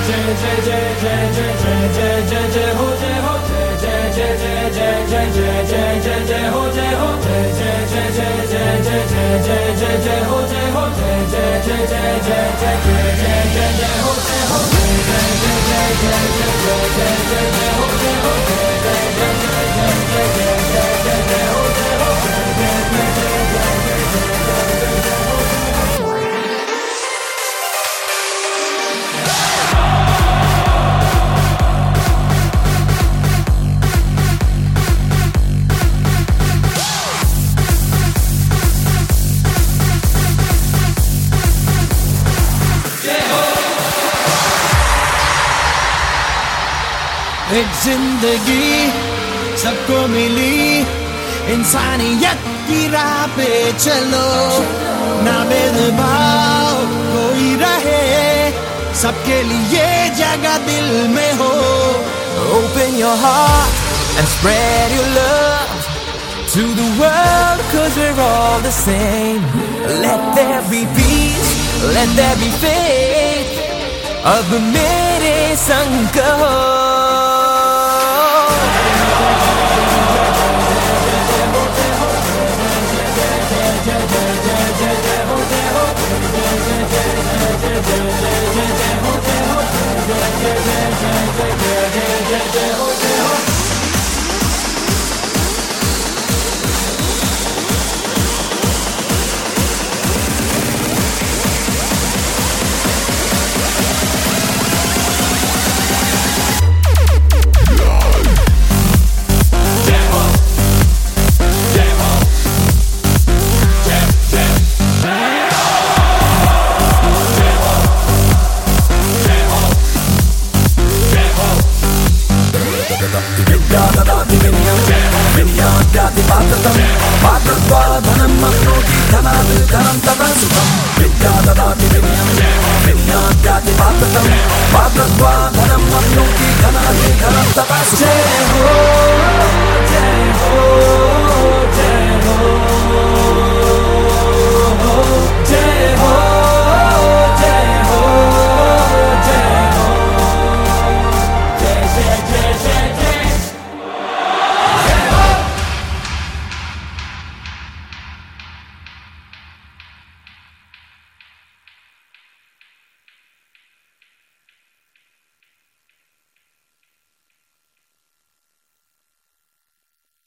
एक जिंदगी सबको मिली, इंसानियत की राह पे चलो, ना भेदभाव कोई रहे, सबके लिए जगह दिल में हो. Open your heart and spread your love to the world, 'cause we're all the same. Let there be peace, let there be faith. अब मेरे संग कहो. Jai Ho.